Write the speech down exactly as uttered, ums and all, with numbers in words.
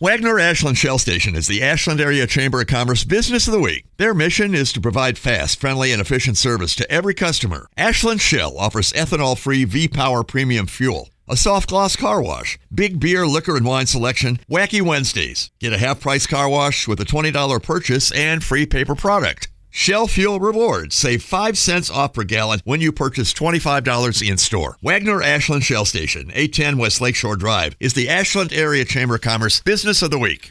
Wagner Ashland Shell Station is the Ashland Area Chamber of Commerce Business of the Week. Their mission is to provide fast, friendly, and efficient service to every customer. Ashland Shell offers ethanol-free V-Power premium fuel, a soft gloss car wash, big beer, liquor, and wine selection, Wacky Wednesdays. Get a half-price car wash with a twenty dollars purchase and free paper product. Shell Fuel Rewards. Save five cents off per gallon when you purchase twenty-five dollars in-store. Wagner Ashland Shell Station, eight ten West Lakeshore Drive, is the Ashland Area Chamber of Commerce Business of the Week.